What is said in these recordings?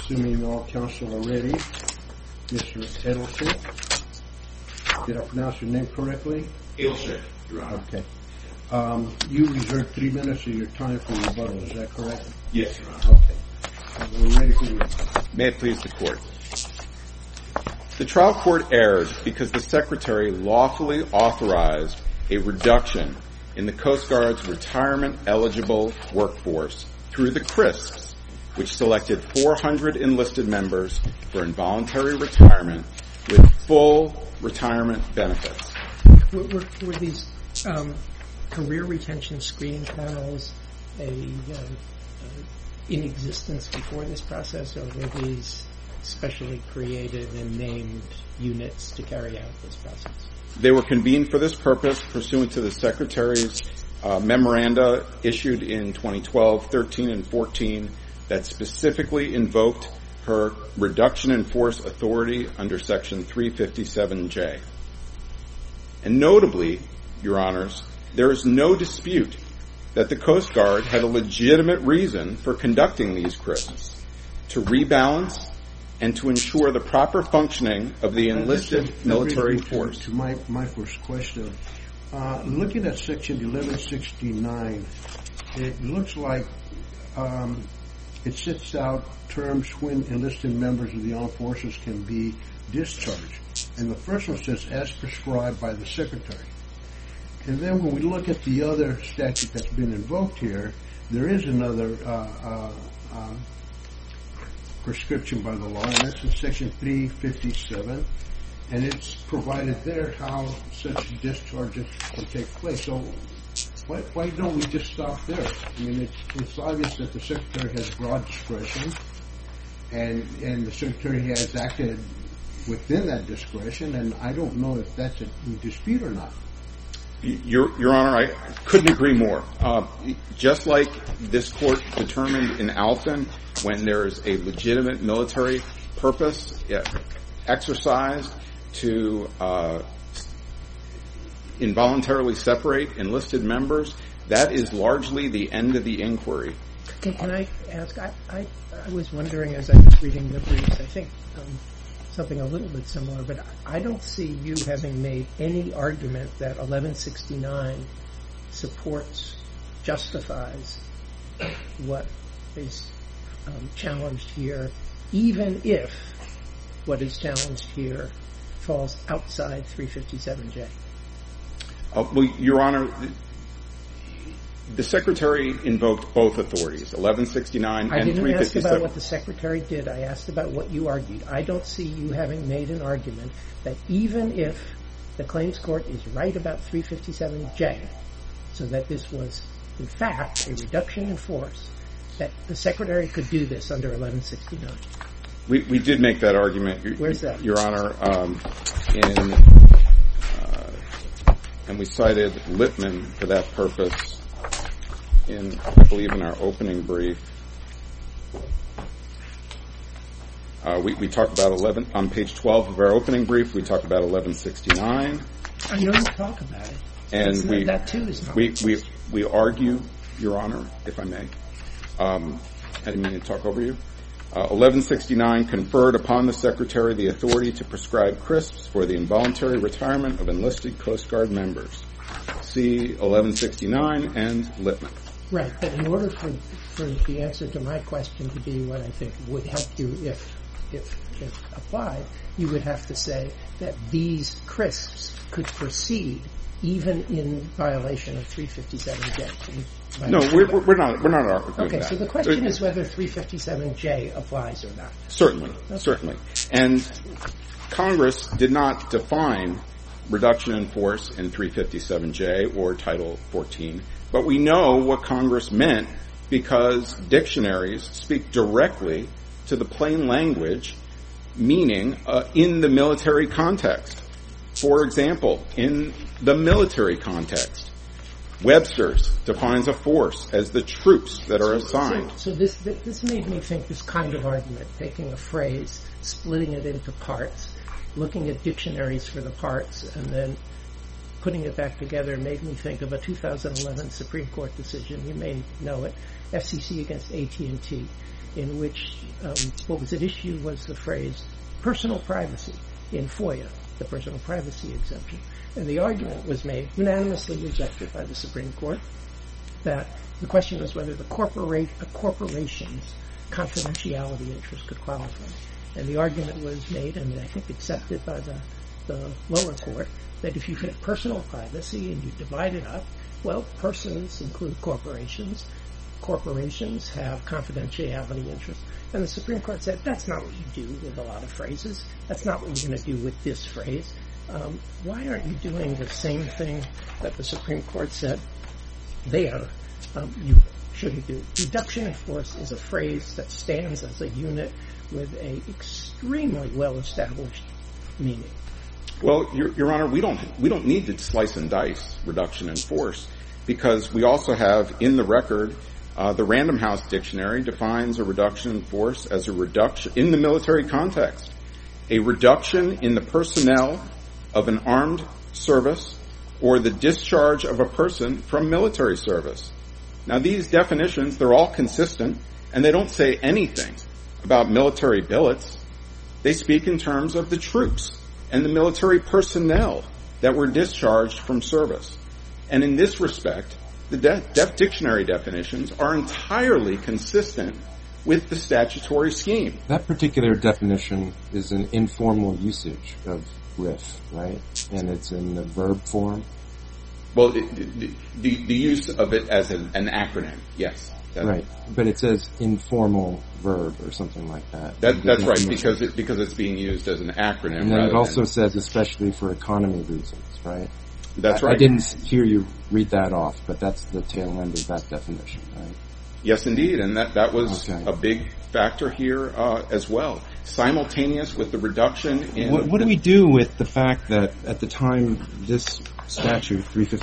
Assuming all counsel are ready, Mr. Edelson. Did I pronounce your name correctly? Edelson, Your Honor. Okay. You reserved 3 minutes of your time for rebuttal, is that correct? Yes, Your Honor. Okay. We're ready for you. May it please the Court. The trial court erred because the Secretary lawfully authorized a reduction in the Coast Guard's retirement-eligible workforce through the CRISPs, which selected 400 enlisted members for involuntary retirement with full retirement benefits. Were these career retention screening panels in existence before this process, or were these specially created and named units to carry out this process? They were convened for this purpose pursuant to the Secretary's memoranda issued in 2012, 13, and 14 that specifically invoked her reduction in force authority under Section 357J. And notably, Your Honors, there is no dispute that the Coast Guard had a legitimate reason for conducting these CRISPs, to rebalance and to ensure the proper functioning of the enlisted military force. To my first question, looking at Section 1169, it looks like it sets out terms when enlisted members of the armed forces can be discharged. And the first one says, as prescribed by the Secretary. And then when we look at the other statute that's been invoked here, there is another prescription by the law, and that's in Section 357, and it's provided there how such discharges can take place. So why don't we just stop there? I mean, it's obvious that the Secretary has broad discretion, and the Secretary has acted within that discretion, and I don't know if that's a dispute or not. Your Honor, I couldn't agree more. Just like this Court determined in Alton, when there is a legitimate military purpose exercised to involuntarily separate enlisted members, that is largely the end of the inquiry. Can I ask, I was wondering as I was reading the briefs, I think something a little bit similar, but I don't see you having made any argument that 1169 supports, justifies what is challenged here, even if what is challenged here falls outside 357J. Well, Your Honor, the Secretary invoked both authorities, 1169 and 357. I didn't ask about what the Secretary did. I asked about what you argued. I don't see you having made an argument that even if the claims court is right about 357J, so that this was, in fact, a reduction in force, that the Secretary could do this under 1169. We did make that argument. Where's that? Your Honor, and we cited Lippman for that purpose I believe in our opening brief. We talked about on page 12 of our opening brief, we talked about 1169. I know you talk about it. And that too is not. We argue, Your Honor, if I may. I didn't mean to talk over you. 1169 conferred upon the Secretary the authority to prescribe CRISPs for the involuntary retirement of enlisted Coast Guard members. See 1169 and Lippman. Right, but in order for the answer to my question to be what I think would help you if applied, you would have to say that these CRISPs could proceed even in violation of 357J. No, we're not arguing okay, that. So the question is whether 357J applies or not. Certainly, certainly. And Congress did not define reduction in force in 357J or Title 14, but we know what Congress meant because dictionaries speak directly to the plain language meaning in the military context. For example, in the military context, Webster's defines a force as the troops that are assigned. So this made me think this kind of argument, taking a phrase, splitting it into parts, looking at dictionaries for the parts, and then putting it back together made me think of a 2011 Supreme Court decision. You may know it, FCC against AT&T, in which what was at issue was the phrase personal privacy in FOIA, the personal privacy exemption. And the argument was made, unanimously rejected by the Supreme Court, that the question was whether the corporation's confidentiality interest could qualify. And the argument was made, and I think accepted by the lower court, that if you hit personal privacy and you divide it up, well, persons include corporations. Corporations have confidentiality interests. And the Supreme Court said, that's not what you do with a lot of phrases. That's not what you're going to do with this phrase. Why aren't you doing the same thing that the Supreme Court said there you shouldn't do? Reduction in force is a phrase that stands as a unit with a extremely well-established meaning. Well, Your Honor, we don't need to slice and dice reduction in force, because we also have in the record the Random House Dictionary defines a reduction in force as a reduction in the military context, a reduction in the personnel of an armed service or the discharge of a person from military service. Now, these definitions, they're all consistent, and they don't say anything about military billets. They speak in terms of the troops and the military personnel that were discharged from service. And in this respect, the dictionary definitions are entirely consistent with the statutory scheme. That particular definition is an informal usage of RIF, right? And it's in the verb form? Well, the use of it as an acronym, yes. Right, but it says informal verb or something like that. That's right, because it's being used as an acronym. And then it also says especially for economy reasons, right? That's right. I didn't hear you read that off, but that's the tail end of that definition, right? Yes, indeed, and that was a big factor here as well. Simultaneous with the reduction in... What do we do with the fact that at the time this statute,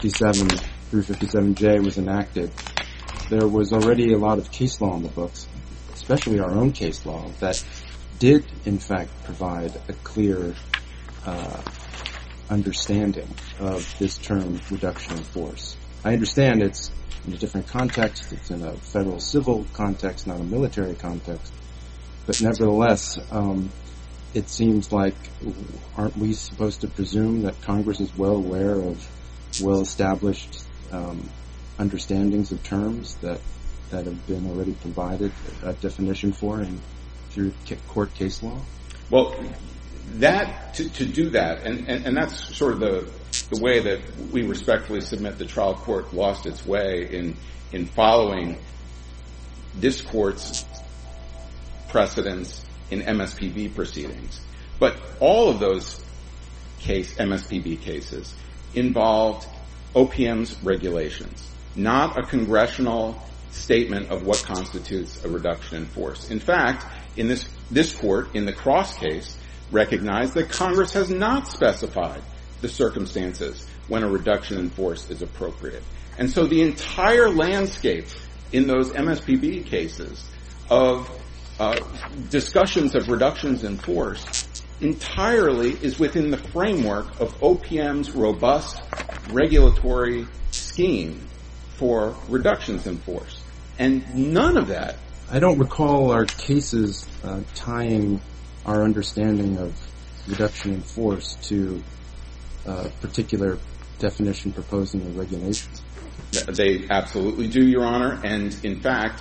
357J, was enacted, there was already a lot of case law in the books, especially our own case law, that did, in fact, provide a clear understanding of this term, reduction in force. I understand it's in a different context. It's in a federal civil context, not a military context. But nevertheless, it seems like, aren't we supposed to presume that Congress is well aware of well-established understandings of terms that have been already provided a definition for and through court case law? Well, to do that, and that's sort of the way that we respectfully submit the trial court lost its way in following this court's precedents in MSPB proceedings. But all of those MSPB cases involved OPM's regulations, not a congressional statement of what constitutes a reduction in force. In fact, in this court, in the Cross case, recognized that Congress has not specified the circumstances when a reduction in force is appropriate. And so the entire landscape in those MSPB cases of discussions of reductions in force entirely is within the framework of OPM's robust regulatory scheme for reductions in force. And none of that... I don't recall our cases tying our understanding of reduction in force to a particular definition proposed in the regulations. They absolutely do, Your Honor. And in fact,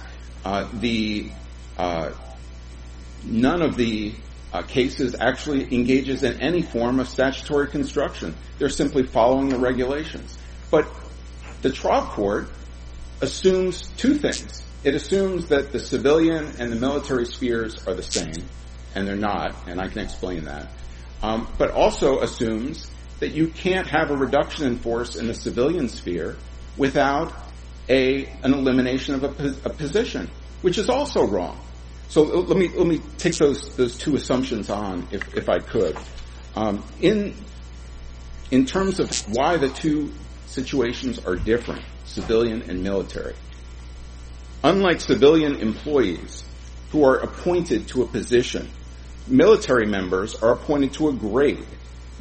none of the cases actually engages in any form of statutory construction. They're simply following the regulations. But the trial court assumes two things. It assumes that the civilian and the military spheres are the same, and they're not, and I can explain that. But also assumes that you can't have a reduction in force in the civilian sphere without an elimination of a position, which is also wrong. So let me take those two assumptions on, if I could. In terms of why the two situations are different, civilian and military. Unlike civilian employees who are appointed to a position, military members are appointed to a grade.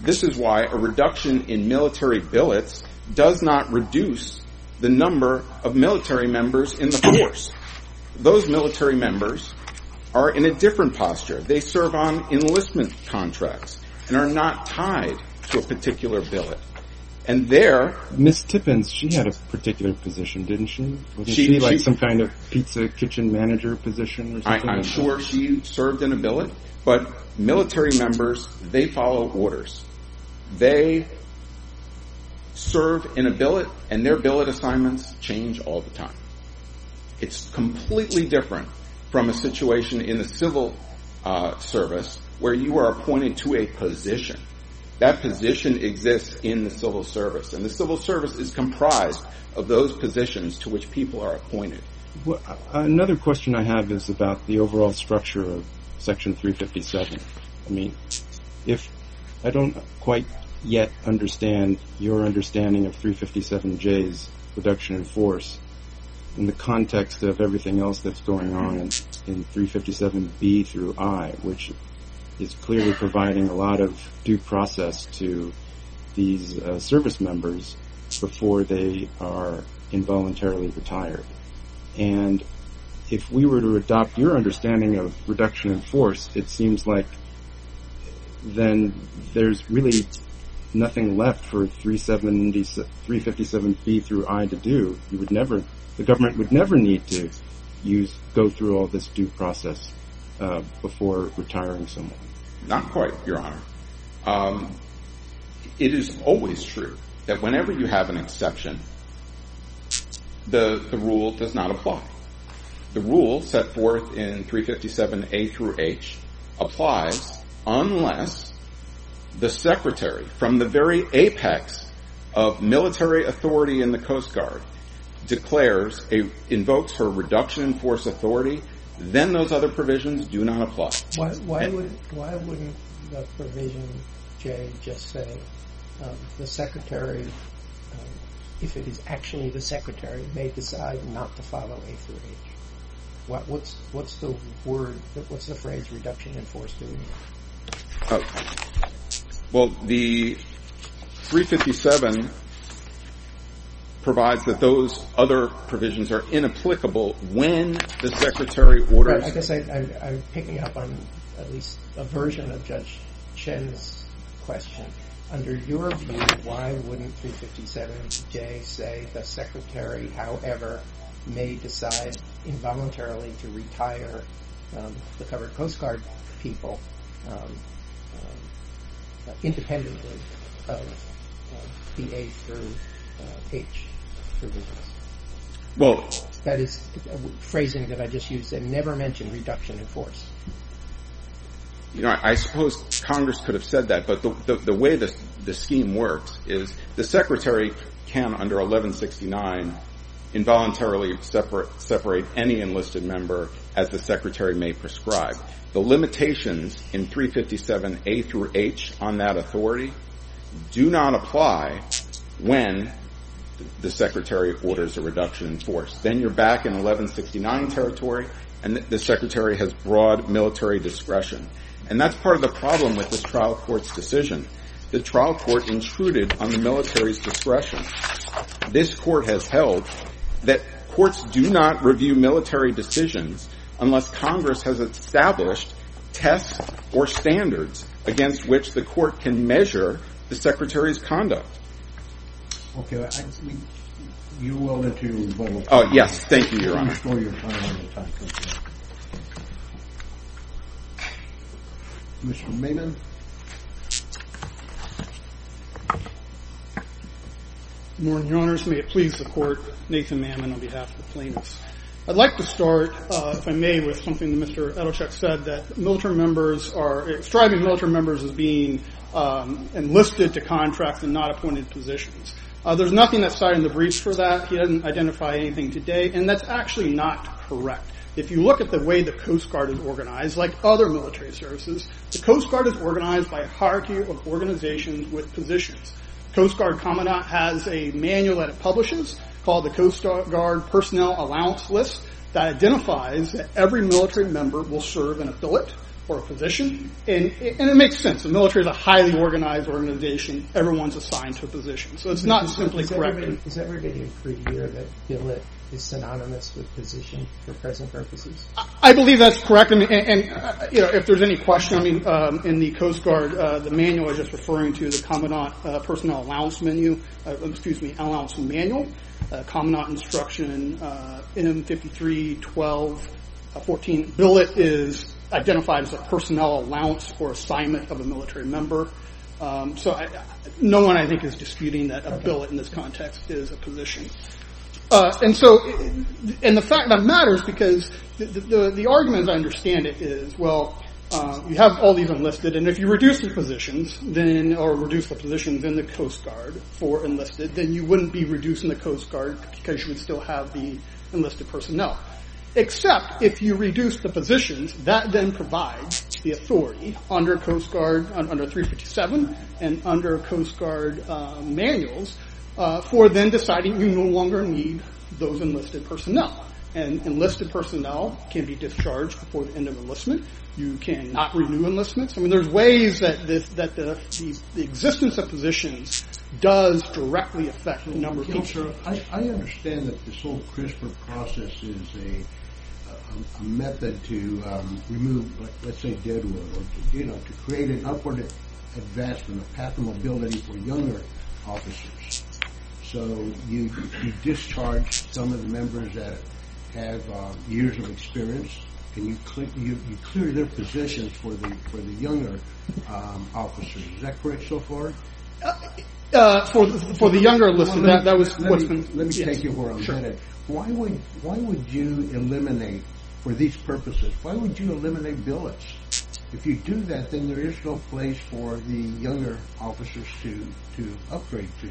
This is why a reduction in military billets does not reduce the number of military members in the force. Those military members are in a different posture. They serve on enlistment contracts and are not tied to a particular billet. And there... Miss Tippins, she had a particular position, didn't she? Wasn't she like some kind of pizza kitchen manager position or something? I'm sure she served in a billet, but military members, they follow orders. They serve in a billet, and their billet assignments change all the time. It's completely different from a situation in the civil service where you are appointed to a position. That position exists in the civil service, and the civil service is comprised of those positions to which people are appointed. Well, another question I have is about the overall structure of Section 357. I mean, if I don't quite yet understand your understanding of 357J's reduction in force in the context of everything else that's going on in 357B through I, which is clearly providing a lot of due process to these service members before they are involuntarily retired. And if we were to adopt your understanding of reduction in force, it seems like then there's really nothing left for 357B through I to do. The government would never need to go through all this due process before retiring someone. Not quite, Your Honor. It is always true that whenever you have an exception, the rule does not apply. The rule set forth in 357A through H applies unless the Secretary, from the very apex of military authority in the Coast Guard, invokes her reduction in force authority, then those other provisions do not apply. Why wouldn't the provision J just say the Secretary, if it is actually the Secretary, may decide not to follow A through H? What's the phrase reduction in force doing? Well, the 357 provides that those other provisions are inapplicable when the Secretary orders... Right, I guess I'm picking up on at least a version of Judge Chen's question. Under your view, why wouldn't 357J say the Secretary, however, may decide involuntarily to retire the covered Coast Guard people independently of the A through H provisions? Well, that is phrasing that I just used and never mentioned reduction in force. I suppose Congress could have said that, but the way the scheme works is the Secretary can, under 1169, involuntarily separate any enlisted member as the Secretary may prescribe. The limitations in 357A through H on that authority do not apply when the Secretary orders a reduction in force. Then you're back in 1169 territory, and the Secretary has broad military discretion. And that's part of the problem with this trial court's decision. The trial court intruded on the military's discretion. This court has held that courts do not review military decisions unless Congress has established tests or standards against which the court can measure the Secretary's conduct. Okay, you will into rebuttal. Oh, yes, thank you, Your Honor. Restore your time on the time. Mr. Maimon. Good morning, Your Honors. May it please the Court. Nathan Mammon on behalf of the plaintiffs. I'd like to start, if I may, with something that Mr. Edelchek said, that military members are describing military members as being enlisted to contracts and not appointed positions. There's nothing that's cited in the briefs for that. He doesn't identify anything today, and that's actually not correct. If you look at the way the Coast Guard is organized, like other military services, the Coast Guard is organized by a hierarchy of organizations with positions. Coast Guard Commandant has a manual that it publishes called the Coast Guard Personnel Allowance List that identifies that every military member will serve in a billet or a position. And it makes sense. The military is a highly organized organization. Everyone's assigned to a position. So it's not simply correcting. Is everybody agreed here that billet is synonymous with position for present purposes? I believe that's correct. I mean, if there's any question, in the Coast Guard, the manual is just referring to the Commandant Personnel Allowance Allowance Manual, Commandant Instruction M53-12-14. Billet is identified as a personnel allowance or assignment of a military member. No one, I think, is disputing that a billet in this context is a position. And the fact that matters because the argument, as I understand it, is, you have all these enlisted, and if you reduce the positions, or reduce the positions in the Coast Guard for enlisted, then you wouldn't be reducing the Coast Guard because you would still have the enlisted personnel. Except if you reduce the positions, that then provides the authority under Coast Guard, under 357 and under Coast Guard manuals, for then deciding you no longer need those enlisted personnel. And enlisted personnel can be discharged before the end of enlistment. You cannot renew enlistments. There's ways that the existence of positions does directly affect the number of people. I understand that this whole CRISPR process is a method to remove, let's say, deadwood, or to create an upward advancement, a path of mobility for younger officers. So you discharge some of the members that have years of experience, and you clear their positions for the younger officers. Is that correct so far? For the younger enlisted, that was what's been. Let me take you where I'm headed. Why would you eliminate, for these purposes, why would you eliminate billets? If you do that, then there is no place for the younger officers to upgrade to.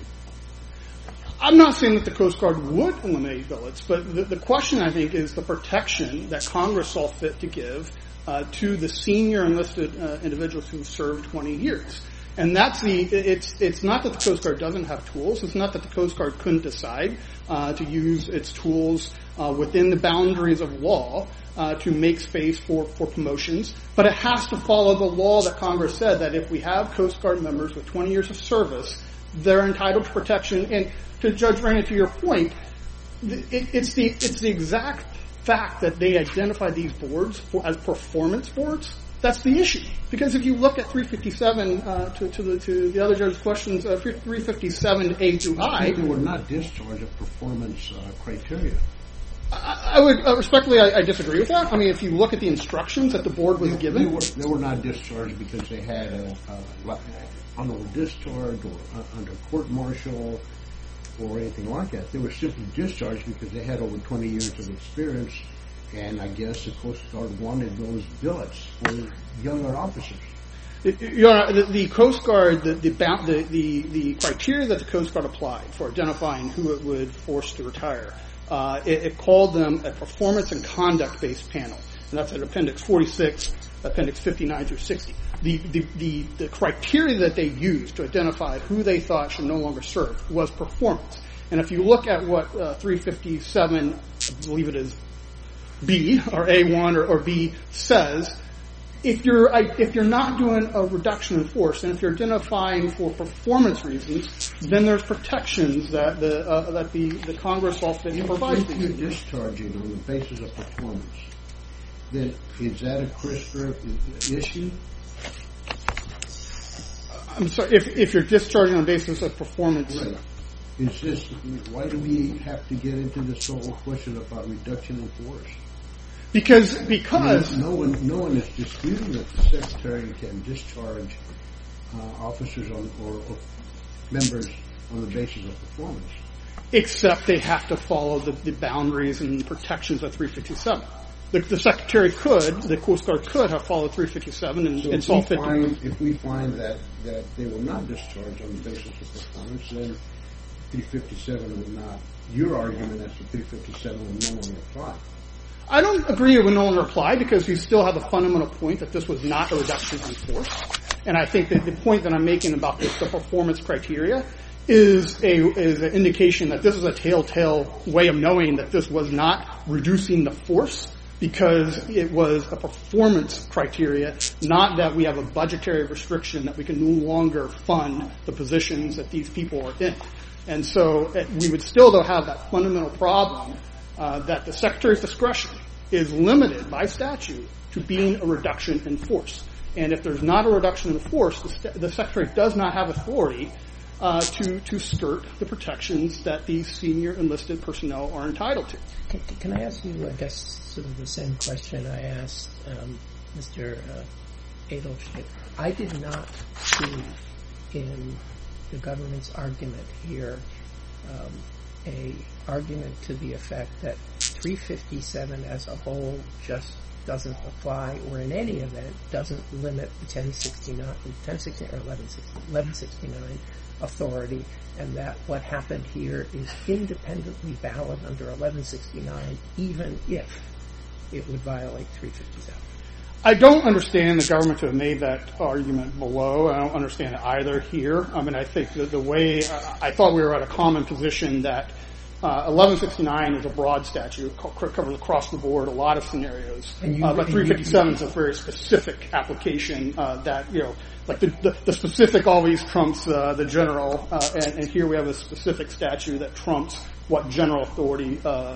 I'm not saying that the Coast Guard would eliminate billets, but the question, I think, is the protection that Congress saw fit to give to the senior enlisted individuals who served 20 years. And it's not that the Coast Guard doesn't have tools. It's not that the Coast Guard couldn't decide to use its tools within the boundaries of law to make space for promotions. But it has to follow the law that Congress said that if we have Coast Guard members with 20 years of service, they're entitled to protection. And to Judge Reina, to your point, it's the exact fact that they identify these boards as performance boards. That's the issue. Because if you look at 357 to the other judge's questions, 357A through I, they would not discharge a performance criteria. I would respectfully, I disagree with that. If you look at the instructions that the board was given, they were not discharged because they had a honorable discharge or under court-martial or anything like that. They were simply discharged because they had over 20 years of experience, and I guess the Coast Guard wanted those billets for younger officers. Your Honor, the Coast Guard, the criteria that the Coast Guard applied for identifying who it would force to retire, it called them a performance and conduct-based panel, and that's at Appendix 46, Appendix 59 through 60. The criteria that they used to identify who they thought should no longer serve was performance. And if you look at what 357, I believe it is B or A1 or B says, if you're not doing a reduction in force, and if you're identifying for performance reasons, then there's protections that the Congress also provides. If you're discharging on the basis of performance, then is that a CRISPR issue? I'm sorry, if you're discharging on the basis of performance. Right. Why do we have to get into this whole question about reduction in force? Because no one is disputing that the Secretary can discharge officers or members on the basis of performance. Except they have to follow the boundaries and protections of 357. The Secretary the Coast Guard could have followed 357 and saw fit. If we find that they will not discharge on the basis of performance, then 357 would not. Your argument as to 357 would no longer apply. I don't agree it would no longer apply because you still have the fundamental point that this was not a reduction in force. And I think that the point that I'm making about the performance criteria is an indication that this is a telltale way of knowing that this was not reducing the force, because it was a performance criteria, not that we have a budgetary restriction that we can no longer fund the positions that these people are in. And so we would still, though, have that fundamental problem that the Secretary's discretion is limited by statute to being a reduction in force. And if there's not a reduction in force, the Secretary does not have authority to skirt the protections that these senior enlisted personnel are entitled to. Can I ask you, I guess, sort of the same question I asked Mr. Edelstedt? I did not see in the government's argument here a argument to the effect that 357 as a whole just doesn't apply, or in any event doesn't limit the 1069 or 1169 authority, and that what happened here is independently valid under 1169, even if it would violate 357. I don't understand the government to have made that argument below. I don't understand it either here. I mean, I think that the way I thought we were at a common position that 1169 is a broad statute, covers across the board a lot of scenarios, but 357 is a very specific application that, you know, like the specific always trumps the general, and here we have a specific statute that trumps what general authority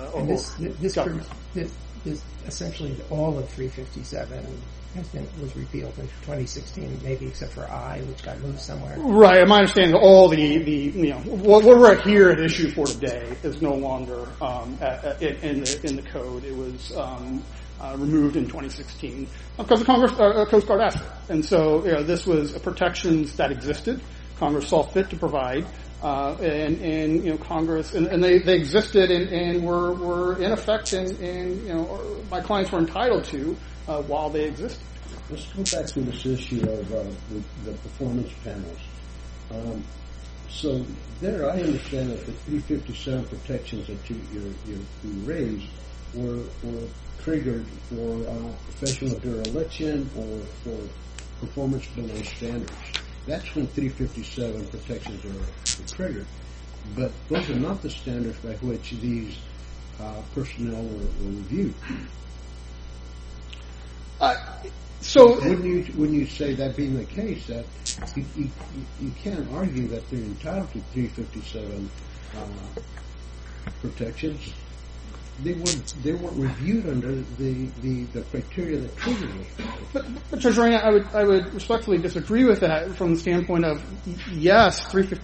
This essentially all of 357 was repealed in 2016, maybe except for I, which got moved somewhere. Right. My understanding, all the you know what we're here at issue for today is no longer in the code. It was removed in 2016 because the Congress Coast Guard asked it, and so you know, this was protections that existed. Congress saw fit to provide. And you know, Congress, and they existed and were in effect, and you know, my clients were entitled to while they existed. Let's go back to this issue of the performance panels. So there, I understand that the 357 protections that you raised were triggered for professional dereliction or for performance below standards. That's when 357 protections are triggered. But those are not the standards by which these personnel were reviewed. So when you say that being the case, that you can't argue that they're entitled to 357 protections. They weren't reviewed under the criteria that triggered it. But Judge Ryan, I would respectfully disagree with that from the standpoint of, yes,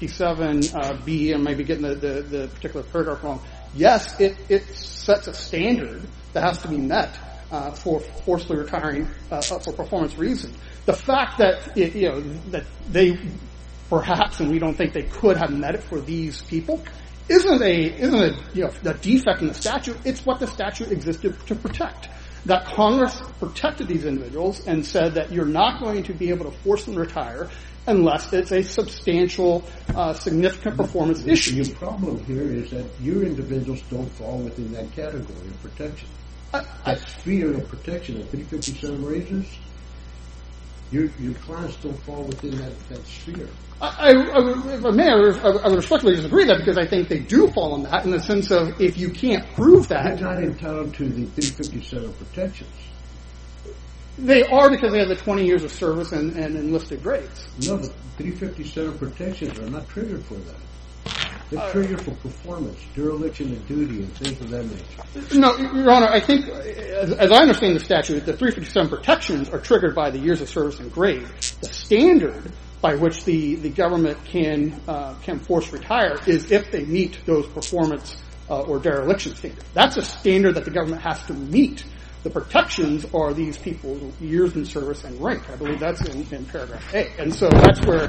357B, and maybe getting the particular paragraph wrong. Yes, it sets a standard that has to be met for forcibly retiring for performance reasons. The fact that that they perhaps, and we don't think they could have met it for these people, isn't a defect in the statute. It's what the statute existed to protect. That Congress protected these individuals and said that you're not going to be able to force them to retire unless it's a substantial, significant performance issue. The problem here is that your individuals don't fall within that category of protection. That sphere of protection that 357 raises, your clients don't fall within that sphere. I would respectfully disagree with that, because I think they do fall in that, in the sense of if you can't prove that. They're not entitled to the 357 protections. They are, because they have the 20 years of service and enlisted grades. No, the 357 protections are not triggered for that. They're triggered for performance, dereliction of duty, and things of that nature. No, Your Honor, I think, as I understand the statute, the 357 protections are triggered by the years of service and grade. The standard by which the government can force retire is if they meet those performance or dereliction standards. That's a standard that the government has to meet. The protections are these people's years in service and rank. I believe that's in paragraph A. And so that's where,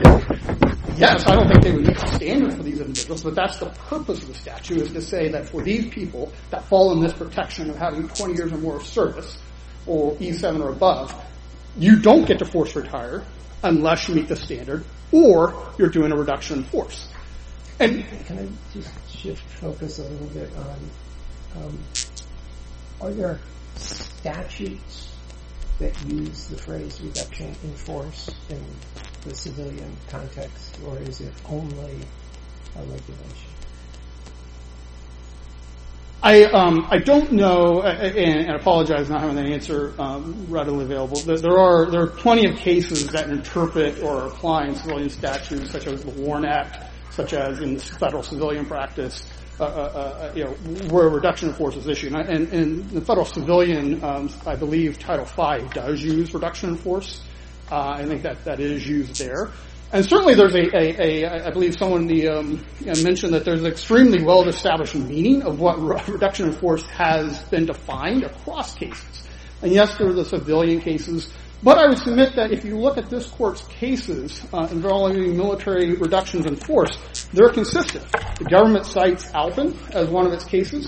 yes, I don't think they would meet the standard for these individuals, but that's the purpose of the statute, is to say that for these people that fall in this protection of having 20 years or more of service, or E7 or above, you don't get to force retire unless you meet the standard, or you're doing a reduction in force. And can I just shift focus a little bit on, are there statutes that use the phrase reduction in force in the civilian context, or is it only a regulation? I don't know, and I apologize not having that answer readily available. There are plenty of cases that interpret or apply in civilian statutes, such as the WARN Act, such as in federal civilian practice, where a reduction of force is issued. And in the federal civilian, I believe Title V does use reduction in force. I think that is used there. And certainly there's I believe someone mentioned that there's an extremely well-established meaning of what reduction in force has been defined across cases. And yes, there are the civilian cases, but I would submit that if you look at this court's cases involving military reductions in force, they're consistent. The government cites Alpin as one of its cases.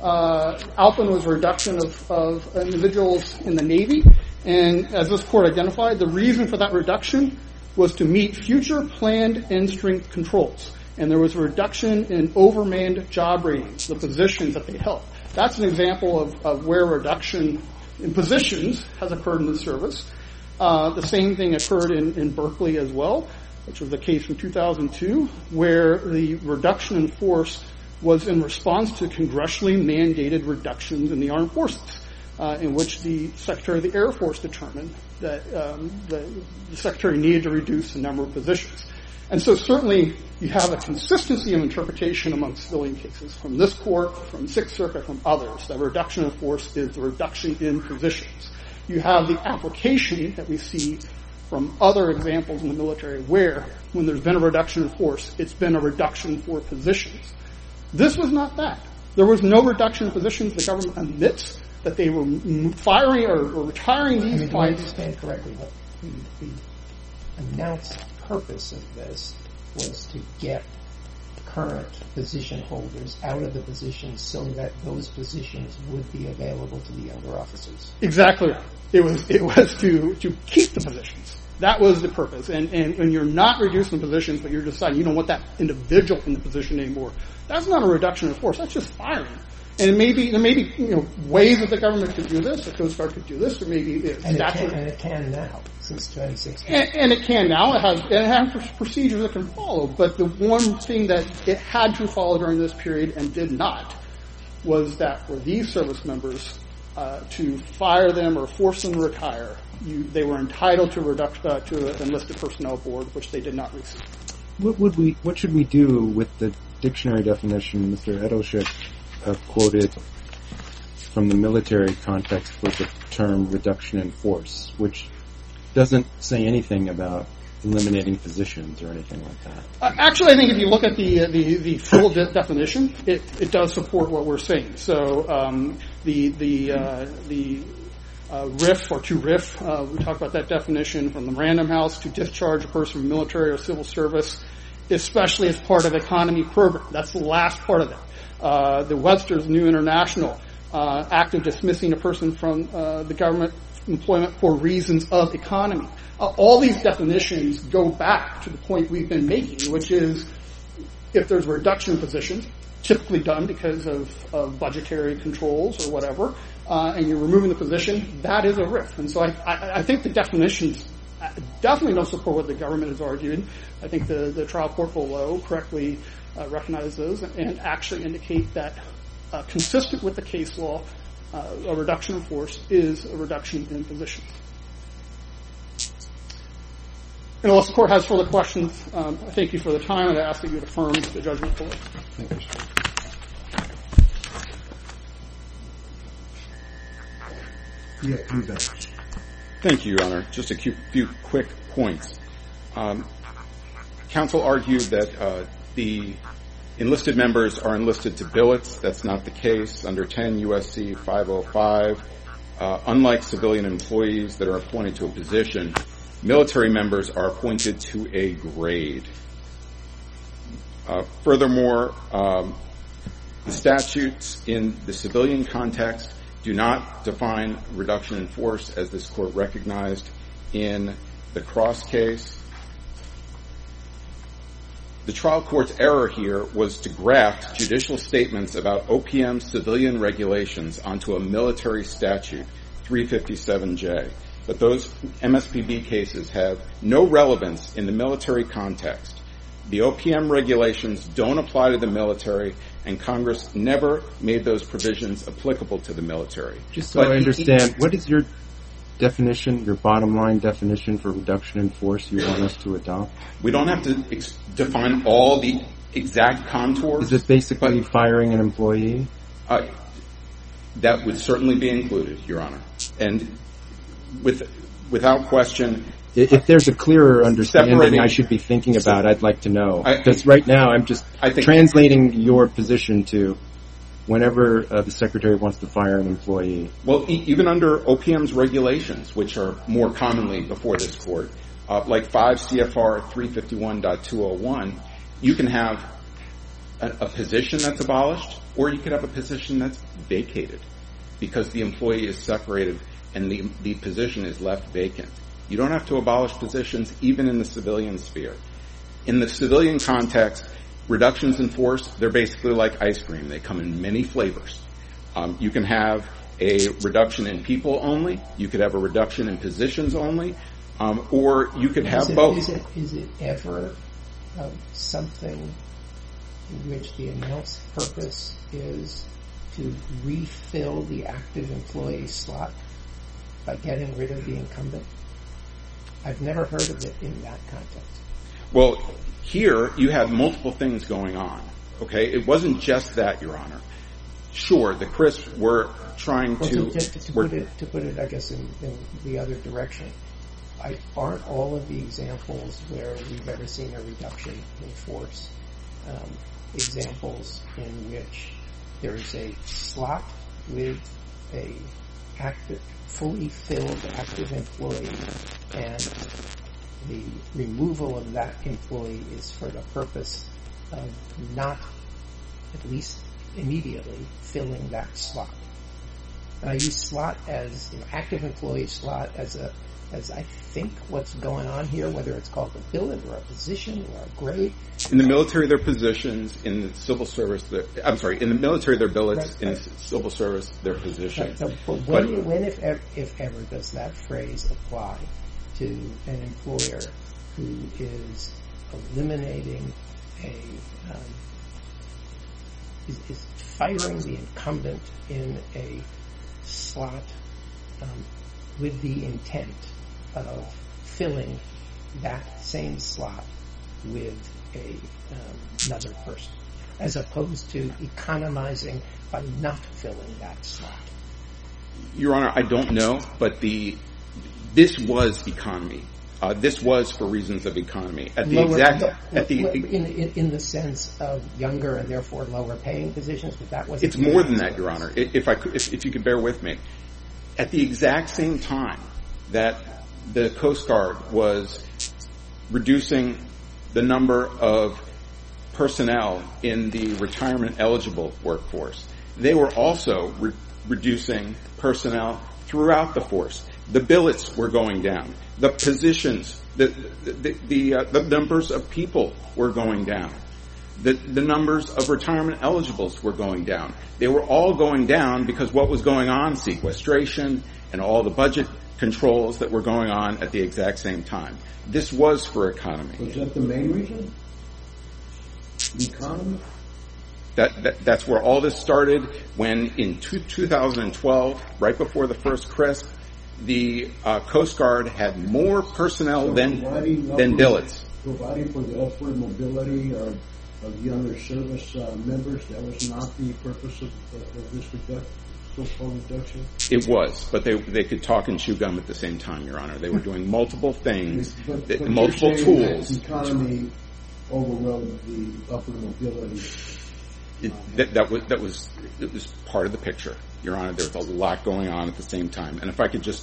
Alpin was a reduction of individuals in the Navy, and as this court identified, the reason for that reduction was to meet future planned end strength controls. And there was a reduction in overmanned job ratings, the positions that they held. That's an example of where reduction in positions has occurred in the service. The same thing occurred in Berkeley as well, which was the case from 2002, where the reduction in force was in response to congressionally mandated reductions in the armed forces, in which the Secretary of the Air Force determined that the Secretary needed to reduce the number of positions. And so certainly you have a consistency of interpretation among civilian cases from this court, from Sixth Circuit, from others, that reduction of force is the reduction in positions. You have the application that we see from other examples in the military where, when there's been a reduction in force, it's been a reduction for positions. This was not that. There was no reduction in positions. The government admits that they were firing or retiring these Do I understand correctly that the announced purpose of this was to get current position holders out of the positions so that those positions would be available to the younger officers? Exactly right. It was to keep the positions. That was the purpose. And you're not reducing positions, but you're deciding you don't want that individual in the position anymore. That's not a reduction in force. That's just firing. And there may be ways that the government could do this. The Coast Guard could do this, or maybe statute. And it can now since 2016. And it can now. It has procedures that can follow. But the one thing that it had to follow during this period and did not was that for these service members to fire them or force them to retire, they were entitled to an enlisted personnel board, which they did not receive. What should we do with the dictionary definition Mr. Edelship quoted from the military context for the term reduction in force, which doesn't say anything about eliminating positions or anything like that? Actually, I think if you look at the full definition, it does support what we're saying. So the RIF or to RIF, we talk about that definition from the Random House, to discharge a person from military or civil service, especially as part of economy program. That's the last part of it. The Webster's New International Act of dismissing a person from the government employment for reasons of economy. All these definitions go back to the point we've been making, which is if there's a reduction in positions, typically done because of budgetary controls or whatever, and you're removing the position, that is a RIF. And so I think the definitions definitely don't support what the government has argued. I think the trial court below correctly recognize those and actually indicate that consistent with the case law, a reduction in force is a reduction in positions. And unless the court has further questions, I thank you for the time, and I ask that you affirm the judgment below. Thank you, sir. Yeah, you bet. Thank you, Your Honor. Just a few quick points. Counsel argued that the enlisted members are enlisted to billets. That's not the case. Under 10 U.S.C. 505, unlike civilian employees that are appointed to a position, military members are appointed to a grade. Furthermore, the statutes in the civilian context do not define reduction in force as this court recognized in the Cross case. The trial court's error here was to graft judicial statements about OPM civilian regulations onto a military statute, 357J. But those MSPB cases have no relevance in the military context. The OPM regulations don't apply to the military, and Congress never made those provisions applicable to the military. Just so I understand, what is your definition, your bottom line definition for reduction in force you want us to adopt? We don't have to define all the exact contours. Is it basically firing an employee? That would certainly be included, Your Honor. And without question, if there's a clearer understanding I should be thinking about, I'd like to know. Because right now I'm just translating your position to whenever the Secretary wants to fire an employee. Well, even under OPM's regulations, which are more commonly before this Court, like 5 CFR 351.201, you can have a position that's abolished, or you could have a position that's vacated because the employee is separated and the position is left vacant. You don't have to abolish positions even in the civilian sphere. In the civilian context, reductions in force, they're basically like ice cream. They come in many flavors. You can have a reduction in people only. You could have a reduction in positions only. Or you could have both. Is it ever something in which the announced purpose is to refill the active employee slot by getting rid of the incumbent? I've never heard of it in that context. Well, here you have multiple things going on. Okay, it wasn't just that, Your Honor. Sure, the CRISP were trying to put it, I guess, in the other direction. Aren't all of the examples where we've ever seen a reduction in force examples in which there is a slot with a fully filled active employee, and the removal of that employee is for the purpose of not, at least immediately, filling that slot. And I use slot as, active employee slot as I think what's going on here, whether it's called a billet or a position or a grade. In the military, they're positions. In the civil service, in the military, they're billets. Right. In the civil service, they're positions. But when, if ever, does that phrase apply to an employer who is eliminating is firing the incumbent in a slot with the intent of filling that same slot with another person, as opposed to economizing by not filling that slot? Your Honor, I don't know, but this was economy. This was for reasons of economy. In the sense of younger and therefore lower paying positions, but that wasn't. It's more than that, Your Honor. If you could bear with me, at the exact same time that the Coast Guard was reducing the number of personnel in the retirement eligible workforce, they were also reducing personnel throughout the force. The billets were going down. The positions, the numbers of people were going down. The numbers of retirement eligibles were going down. They were all going down because what was going on, sequestration and all the budget controls that were going on at the exact same time. This was for economy. Was that the main reason? The economy? That's where all this started when in 2012, right before the first CRISP, the Coast Guard had more personnel than billets. Providing for the upward mobility of younger service members, that was not the purpose of this so-called reduction? It was, but they could talk and chew gum at the same time, Your Honor. They were doing multiple things, multiple tools. The economy overrode the upward mobility. It was part of the picture, Your Honor. There was a lot going on at the same time. And if I could just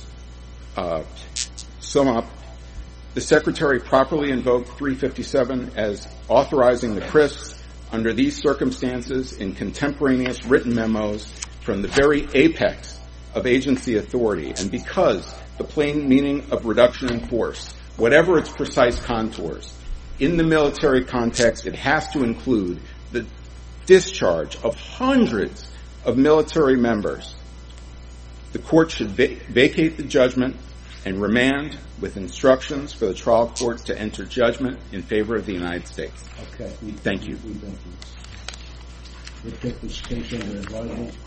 sum up, the Secretary properly invoked 357 as authorizing the CRISPs under these circumstances in contemporaneous written memos from the very apex of agency authority. And because the plain meaning of reduction in force, whatever its precise contours, in the military context, it has to include the discharge of hundreds of military members. The court should vacate the judgment and remand with instructions for the trial court to enter judgment in favor of the United States. Okay. Thank you. We'll take this case under advisement.